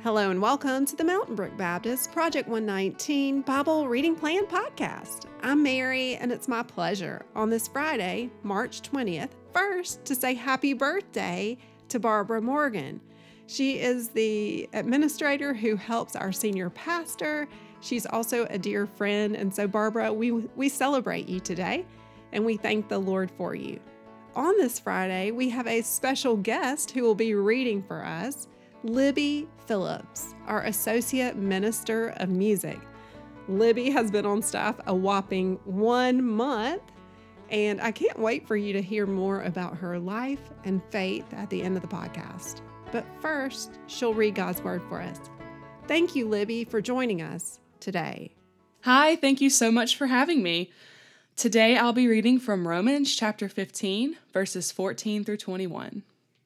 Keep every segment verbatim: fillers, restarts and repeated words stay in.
Hello and welcome to the Mountain Brook Baptist Project one nineteen Bible Reading Plan Podcast. I'm Mary, and it's my pleasure on this Friday, March twentieth, first to say happy birthday to Barbara Morgan. She is the administrator who helps our senior pastor. She's also a dear friend, and so Barbara, we, we celebrate you today, and we thank the Lord for you. On this Friday, we have a special guest who will be reading for us, Libby Phillips, our Associate Minister of Music. Libby has been on staff a whopping one month, and I can't wait for you to hear more about her life and faith at the end of the podcast. But first, she'll read God's Word for us. Thank you, Libby, for joining us today. Hi, thank you so much for having me. Today I'll be reading from Romans chapter fifteen, verses fourteen through twenty-one.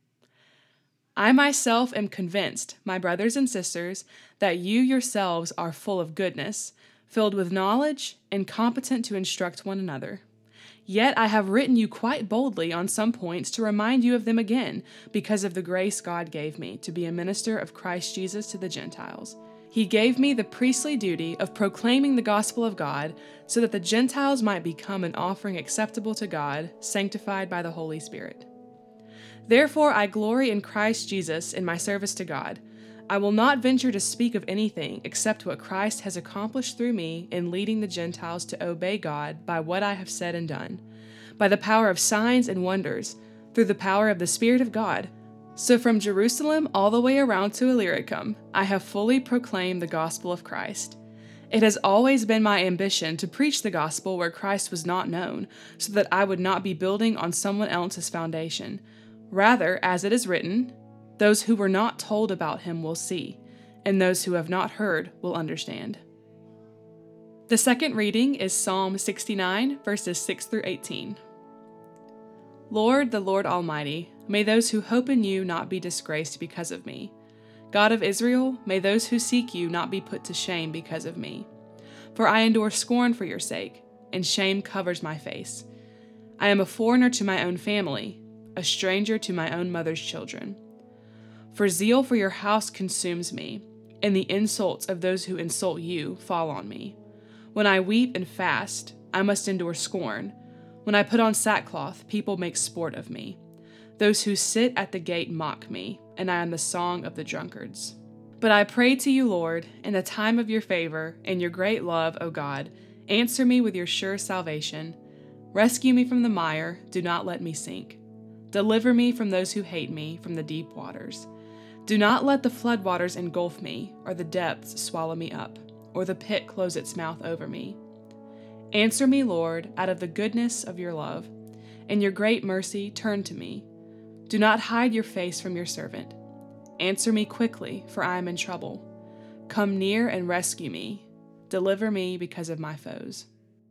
I myself am convinced, my brothers and sisters, that you yourselves are full of goodness, filled with knowledge, and competent to instruct one another. Yet I have written you quite boldly on some points to remind you of them again, because of the grace God gave me to be a minister of Christ Jesus to the Gentiles. He gave me the priestly duty of proclaiming the gospel of God, so that the Gentiles might become an offering acceptable to God, sanctified by the Holy Spirit. Therefore I glory in Christ Jesus in my service to God. I will not venture to speak of anything except what Christ has accomplished through me in leading the Gentiles to obey God by what I have said and done, by the power of signs and wonders, through the power of the Spirit of God. So from Jerusalem all the way around to Illyricum, I have fully proclaimed the gospel of Christ. It has always been my ambition to preach the gospel where Christ was not known, so that I would not be building on someone else's foundation. Rather, as it is written, those who were not told about him will see, and those who have not heard will understand. The second reading is Psalm sixty-nine, verses six through eighteen. Lord, the Lord Almighty, may those who hope in you not be disgraced because of me. God of Israel, may those who seek you not be put to shame because of me. For I endure scorn for your sake, and shame covers my face. I am a foreigner to my own family, a stranger to my own mother's children. For zeal for your house consumes me, and the insults of those who insult you fall on me. When I weep and fast, I must endure scorn. When I put on sackcloth, people make sport of me. Those who sit at the gate mock me, and I am the song of the drunkards. But I pray to you, Lord, in the time of your favor and your great love, O God, answer me with your sure salvation. Rescue me from the mire, do not let me sink. Deliver me from those who hate me, from the deep waters. Do not let the floodwaters engulf me, or the depths swallow me up, or the pit close its mouth over me. Answer me, Lord, out of the goodness of your love. In your great mercy, turn to me. Do not hide your face from your servant. Answer me quickly, for I am in trouble. Come near and rescue me. Deliver me because of my foes.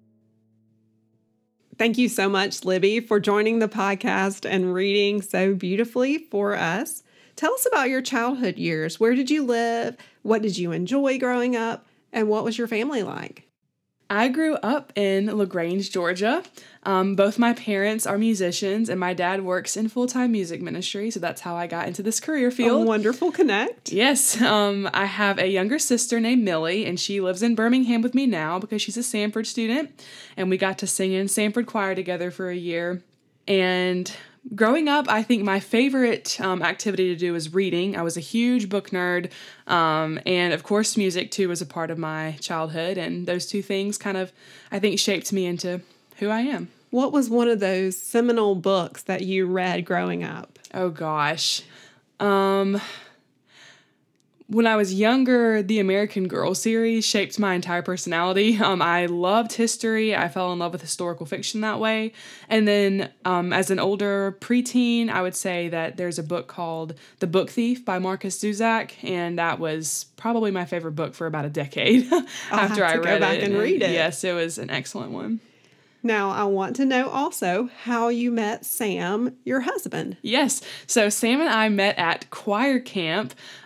Thank you so much, Libby, for joining the podcast and reading so beautifully for us. Tell us about your childhood years. Where did you live? What did you enjoy growing up? And what was your family like? I grew up in LaGrange, Georgia. Um, both my parents are musicians, and my dad works in full-time music ministry, so that's how I got into this career field. A wonderful connect. Yes. Um, I have a younger sister named Millie, and she lives in Birmingham with me now because she's a Sanford student, and we got to sing in Sanford Choir together for a year. And growing up, I think my favorite um, activity to do was reading. I was a huge book nerd, um, and of course music too was a part of my childhood, and those two things kind of, I think, shaped me into who I am. What was one of those seminal books that you read growing up? Oh gosh. Um... When I was younger, the American Girl series shaped my entire personality. Um, I loved history. I fell in love with historical fiction that way. And then um, as an older preteen, I would say that there's a book called The Book Thief by Marcus Zusak, and that was probably my favorite book for about a decade after I read it. I'll have to go back and read it. Yes, it was an excellent one. Now, I want to know also how you met Sam, your husband. Yes. So Sam and I met at choir camp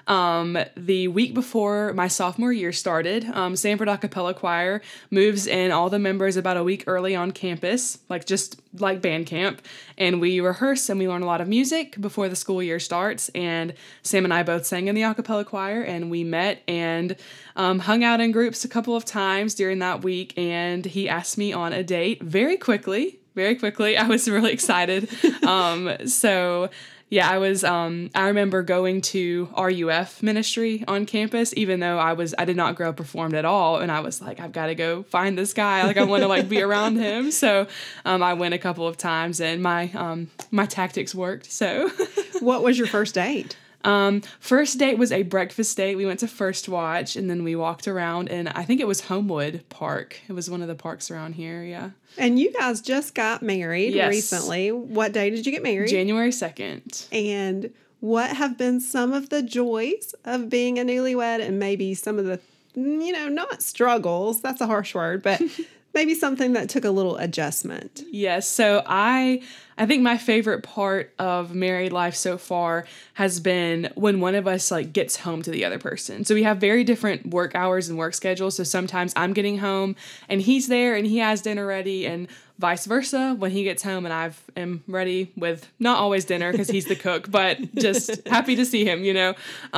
Um, the week before my sophomore year started, um, Sanford A Cappella Choir moves in all the members about a week early on campus, like just like band camp. And we rehearse and we learn a lot of music before the school year starts. And Sam and I both sang in the a cappella choir, and we met and um, hung out in groups a couple of times during that week. And he asked me on a date very quickly, very quickly. I was really excited. um, so Yeah, I was, um, I remember going to R U F ministry on campus, even though I was, I did not grow up Reformed at all. And I was like, I've got to go find this guy. Like, I want to like be around him. So, um, I went a couple of times and my, um, my tactics worked. So What was your first date? Um, first date was a breakfast date. We went to First Watch and then we walked around, and I think it was Homewood Park. It was one of the parks around here. Yeah. And you guys just got married Yes. recently. What day did you get married? January second. And what have been some of the joys of being a newlywed, and maybe some of the, you know, not struggles, that's a harsh word, but maybe something that took a little adjustment? Yes. So I I think my favorite part of married life so far has been when one of us like gets home to the other person. So we have very different work hours and work schedules. So sometimes I'm getting home and he's there and he has dinner ready, and vice versa when he gets home and I am ready with not always dinner because he's the cook, but just happy to see him, you know?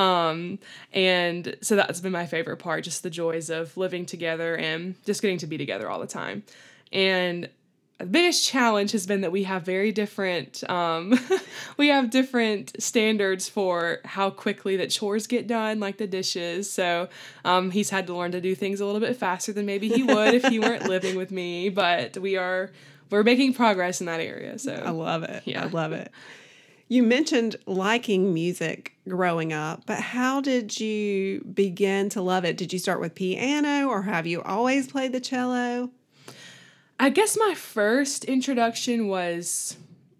Um, and so that's been my favorite part, just the joys of living together and just getting to be together all the time. And the biggest challenge has been that we have very different, um, we have different standards for how quickly that chores get done, like the dishes. So um, he's had to learn to do things a little bit faster than maybe he would if he weren't living with me. But we are, we're making progress in that area. So I love it. Yeah. I love it. You mentioned liking music growing up, but how did you begin to love it? Did you start with piano, or have you always played the cello? I guess my first introduction was,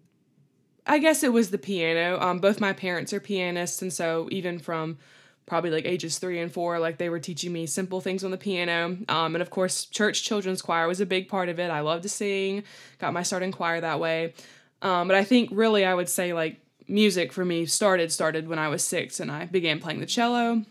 I guess it was the piano. Um, both my parents are pianists, and so even from probably like ages three and four, like they were teaching me simple things on the piano. Um, and of course, church children's choir was a big part of it. I love to sing, got my start in choir that way. Um, but I think really I would say like music for me started started when I was six and I began playing the cello.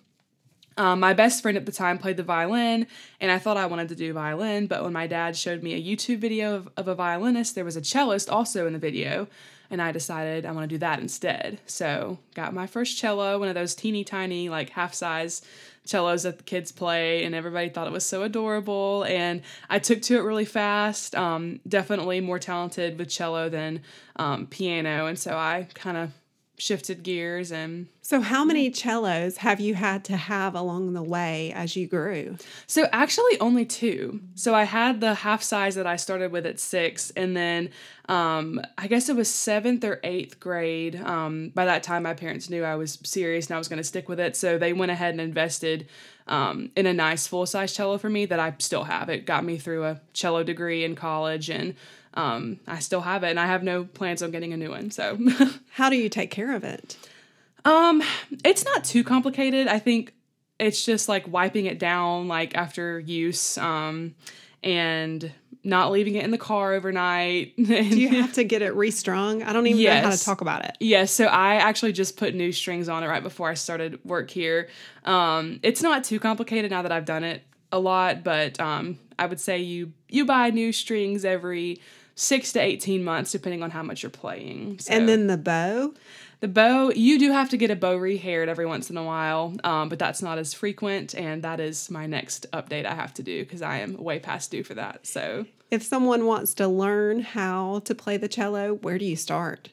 Um, my best friend at the time played the violin, and I thought I wanted to do violin, but when my dad showed me a YouTube video of, of a violinist, there was a cellist also in the video, and I decided I want to do that instead. So got my first cello, one of those teeny tiny, like half-size cellos that the kids play, and everybody thought it was so adorable, and I took to it really fast. Um, definitely more talented with cello than um, piano, and so I kind of shifted gears. And So how many cellos have you had to have along the way as you grew? So actually only two. So I had the half size that I started with at six, and then um, I guess it was seventh or eighth grade. Um, by that time, my parents knew I was serious and I was going to stick with it. So they went ahead and invested um, in a nice full-size cello for me that I still have. It got me through a cello degree in college, and um, I still have it, and I have no plans on getting a new one. So How do you take care of it? Um, it's not too complicated. I think it's just like wiping it down like after use, um, and not leaving it in the car overnight. Do you have to get it restrung? I don't even know how to Yes. talk about it. Yes, so I actually just put new strings on it right before I started work here. Um, it's not too complicated now that I've done it a lot, but um, I would say you you buy new strings every six to eighteen months, depending on how much you're playing. So. And then the bow? The bow, you do have to get a bow rehaired every once in a while, um, but that's not as frequent, and that is my next update I have to do because I am way past due for that. So, If someone wants to learn how to play the cello, where do you start?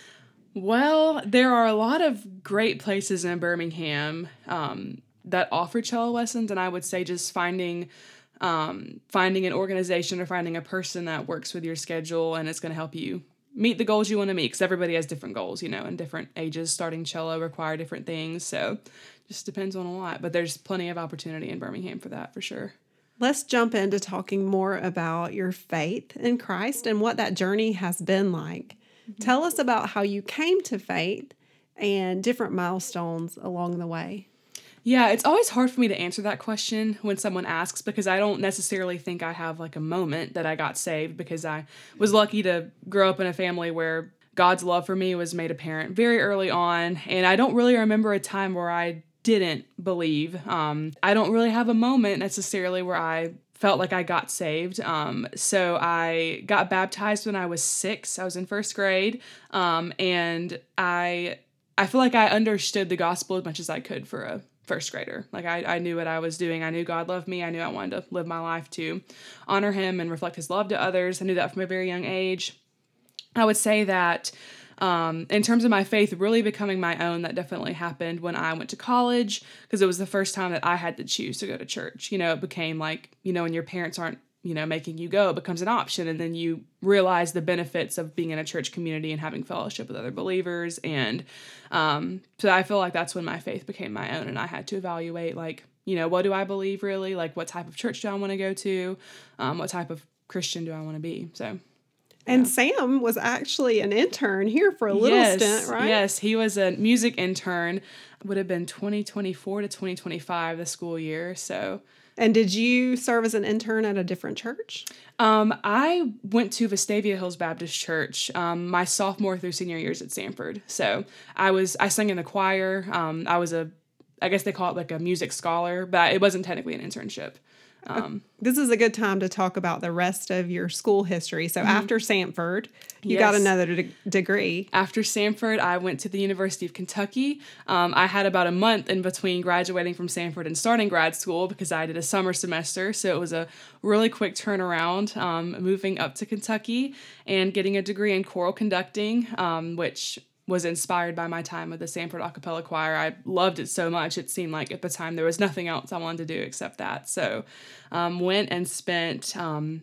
well, there are a lot of great places in Birmingham um, that offer cello lessons, and I would say just finding um, finding an organization or finding a person that works with your schedule and it's going to help you meet the goals you want to meet, because everybody has different goals, you know, and different ages starting cello require different things. So just depends on a lot, but there's plenty of opportunity in Birmingham for that for sure. Let's jump into talking more about your faith in Christ and what that journey has been like. Mm-hmm. Tell us about how you came to faith and different milestones along the way. Yeah, it's always hard for me to answer that question when someone asks, because I don't necessarily think I have like a moment that I got saved, because I was lucky to grow up in a family where God's love for me was made apparent very early on. And I don't really remember a time where I didn't believe. Um, I don't really have a moment necessarily where I felt like I got saved. Um, so I got baptized when I was six. I was in first grade. Um, and I, I feel like I understood the gospel as much as I could for a first grader. Like I, I knew what I was doing. I knew God loved me. I knew I wanted to live my life to honor him and reflect his love to others. I knew that from a very young age. I would say that Um, in terms of my faith really becoming my own, that definitely happened when I went to college, because it was the first time that I had to choose to go to church. You know, it became like, you know, when your parents aren't, you know, making you go, it becomes an option. And then you realize the benefits of being in a church community and having fellowship with other believers. And um, so I feel like that's when my faith became my own, and I had to evaluate, like, you know, what do I believe really? Like, what type of church do I want to go to? Um, what type of Christian do I want to be? So... And yeah. Sam was actually an intern here for a little yes, stint, right? Yes, he was a music intern. Would have been twenty twenty-four to twenty twenty-five, the school year. So, and did you serve as an intern at a different church? Um, I went to Vestavia Hills Baptist Church um, my sophomore through senior years at Samford. So I was I sang in the choir. Um, I was a, I guess they call it like a music scholar, but it wasn't technically an internship. Um, this is a good time to talk about the rest of your school history. So mm-hmm. after Samford, you yes. got another de- degree. After Samford, I went to the University of Kentucky. Um, I had about a month in between graduating from Samford and starting grad school because I did a summer semester. So it was a really quick turnaround, um, moving up to Kentucky and getting a degree in choral conducting, um, which was inspired by my time with the Samford a cappella choir. I loved it so much. It seemed like at the time there was nothing else I wanted to do except that. So um, went and spent, um,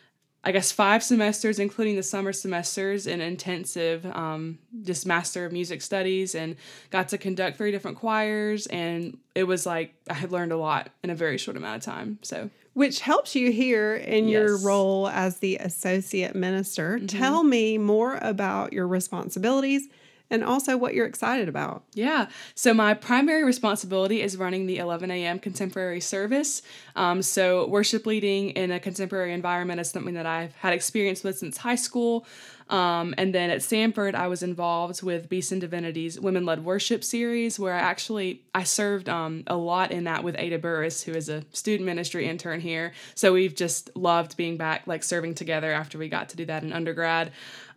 I guess, five semesters, including the summer semesters, in intensive um, just Master of Music Studies, and got to conduct three different choirs. And it was like I had learned a lot in a very short amount of time. So. Which helps you here in yes. your role as the associate minister. Mm-hmm. Tell me more about your responsibilities and also what you're excited about. Yeah. So my primary responsibility is running the eleven a.m. contemporary service. Um, so worship leading in a contemporary environment is something that I've had experience with since high school. Um, and then at Samford, I was involved with Beeson Divinity's Women-Led Worship series, where I actually, I served um, a lot in that with Ada Burris, who is a student ministry intern here. So we've just loved being back, like serving together after we got to do that in undergrad.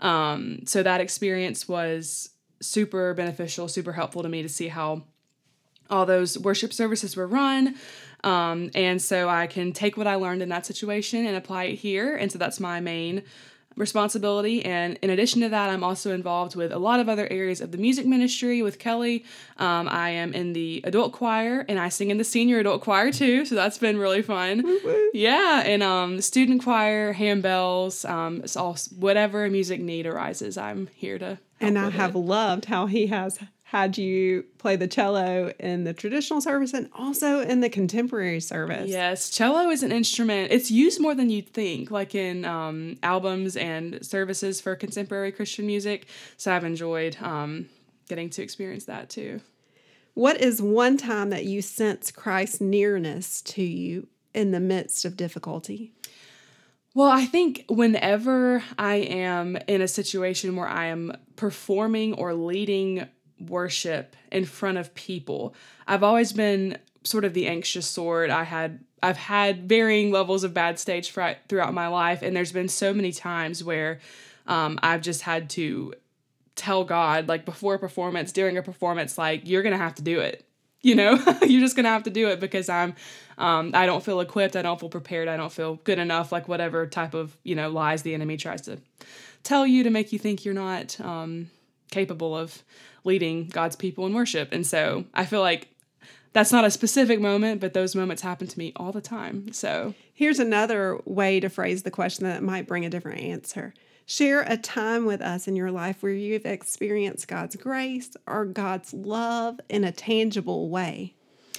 Um, so that experience was super beneficial, super helpful to me to see how all those worship services were run. Um, and so I can take what I learned in that situation and apply it here. And so that's my main responsibility. And in addition to that, I'm also involved with a lot of other areas of the music ministry with Kelly. Um, I am in the adult choir, and I sing in the senior adult choir too. So that's been really fun. Yeah. And um, student choir, handbells, um, it's all, whatever music need arises, I'm here to help And I with have it. loved how he has had you play the cello in the traditional service and also in the contemporary service. Yes, cello is an instrument. It's used more than you'd think, like in um, albums and services for contemporary Christian music. So I've enjoyed um, getting to experience that too. What is one time that you sense Christ's nearness to you in the midst of difficulty? Well, I think whenever I am in a situation where I am performing or leading worship in front of people, I've always been sort of the anxious sort. I had I've had varying levels of bad stage fright throughout my life, and there's been so many times where um, I've just had to tell God, like before a performance, during a performance, like, you're gonna have to do it. You know, you're just gonna have to do it because I'm um, I don't feel equipped, I don't feel prepared, I don't feel good enough, like whatever type of, you know, lies the enemy tries to tell you to make you think you're not um, capable of leading God's people in worship. And so I feel like that's not a specific moment, but those moments happen to me all the time. So here's another way to phrase the question that might bring a different answer. Share a time with us in your life where you've experienced God's grace or God's love in a tangible way.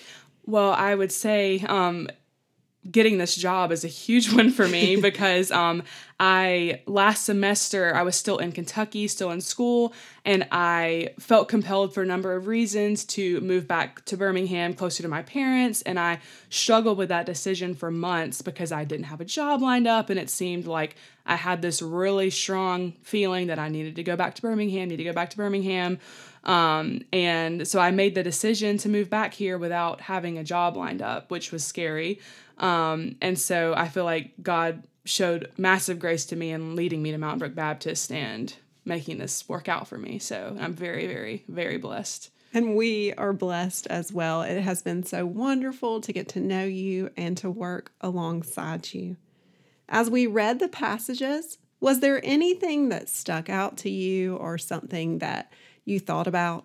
Well, I would say um, getting this job is a huge one for me because um, I last semester I was still in Kentucky, still in school, and I felt compelled for a number of reasons to move back to Birmingham closer to my parents, and I struggled with that decision for months because I didn't have a job lined up, and it seemed like I had this really strong feeling that I needed to go back to Birmingham, need to go back to Birmingham. Um, and so I made the decision to move back here without having a job lined up, which was scary. Um, and so I feel like God showed massive grace to me in leading me to Mountain Brook Baptist and making this work out for me. So I'm very, very, very blessed. And we are blessed as well. It has been so wonderful to get to know you and to work alongside you. As we read the passages, was there anything that stuck out to you or something that you thought about?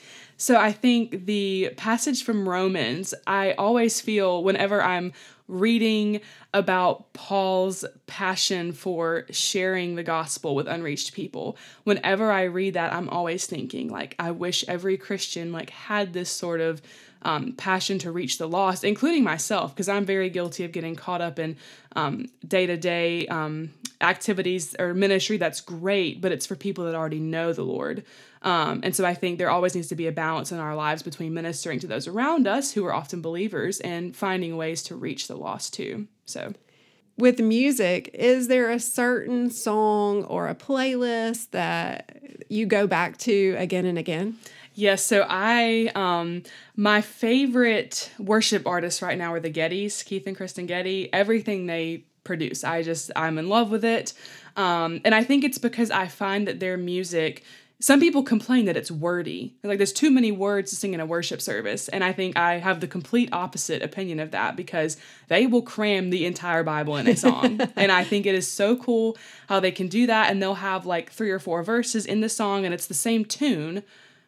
So I think the passage from Romans, I always feel whenever I'm reading about Paul's passion for sharing the gospel with unreached people, whenever I read that, I'm always thinking, like, I wish every Christian, like, had this sort of um, passion to reach the lost, including myself, because I'm very guilty of getting caught up in um, day-to-day um, activities or ministry that's great, but it's for people that already know the Lord. Um, and so I think there always needs to be a balance in our lives between ministering to those around us who are often believers and finding ways to reach the lost too. So, with music, is there a certain song or a playlist that you go back to again and again? Yes, so I, um, my favorite worship artists right now are the Gettys, Keith and Kristen Getty. Everything they produce, I just, I'm in love with it. Um, and I think it's because I find that their music, some people complain that it's wordy. Like, there's too many words to sing in a worship service. And I think I have the complete opposite opinion of that, because they will cram the entire Bible in a song. And I think it is so cool how they can do that. And they'll have like three or four verses in the song, and it's the same tune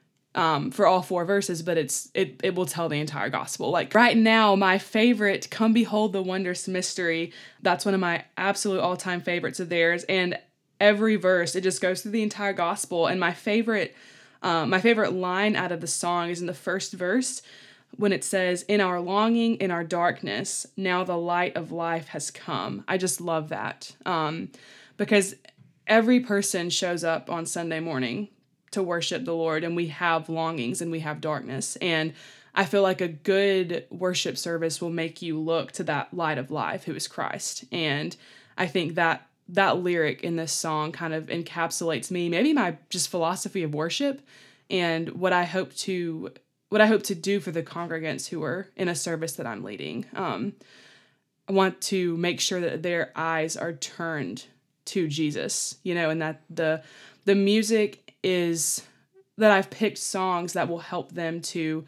um, for all four verses, but it's it it will tell the entire gospel. Like right now, my favorite, Come Behold the Wondrous Mystery, that's one of my absolute all-time favorites of theirs. And every verse, it just goes through the entire gospel. And my favorite, um, my favorite line out of the song is in the first verse when it says, "In our longing, in our darkness, now the light of life has come." I just love that um, because every person shows up on Sunday morning to worship the Lord, and we have longings and we have darkness. And I feel like a good worship service will make you look to that light of life, who is Christ. And I think that that lyric in this song kind of encapsulates me, maybe my just philosophy of worship, and what I hope to what I hope to do for the congregants who are in a service that I'm leading. Um, I want to make sure that their eyes are turned to Jesus, you know, and that the the music is that I've picked songs that will help them to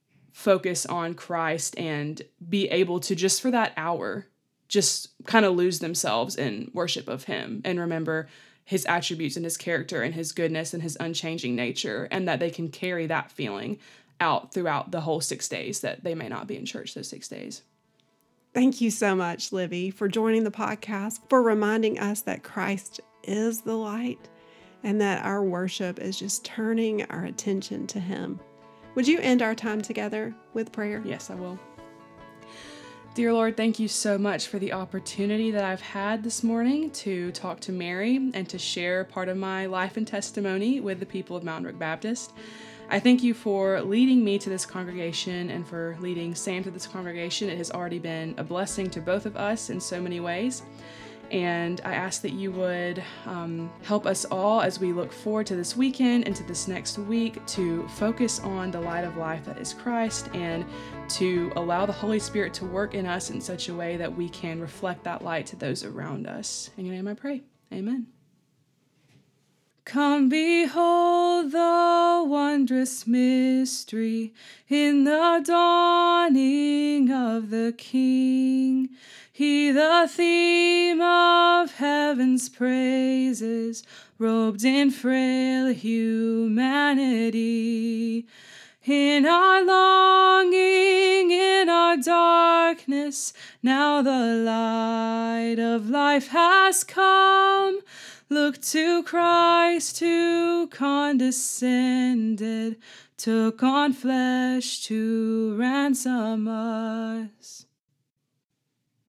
focus on Christ and be able to, just for that hour, just kind of lose themselves in worship of him and remember his attributes and his character and his goodness and his unchanging nature, and that they can carry that feeling out throughout the whole six days that they may not be in church those six days. Thank you so much, Livy, for joining the podcast, for reminding us that Christ is the light and that our worship is just turning our attention to him. Would you end our time together with prayer? Yes, I will. Dear Lord, thank you so much for the opportunity that I've had this morning to talk to Mary and to share part of my life and testimony with the people of Mountain Brook Baptist. I thank you for leading me to this congregation and for leading Sam to this congregation. It has already been a blessing to both of us in so many ways. And I ask that you would um, help us all as we look forward to this weekend and to this next week to focus on the light of life that is Christ, and to allow the Holy Spirit to work in us in such a way that we can reflect that light to those around us. In your name I pray. Amen. Come behold the wondrous mystery in the dawning of the King. He, the theme of heaven's praises, robed in frail humanity. In our longing, in our darkness, now the light of life has come. Look to Christ who condescended, took on flesh to ransom us.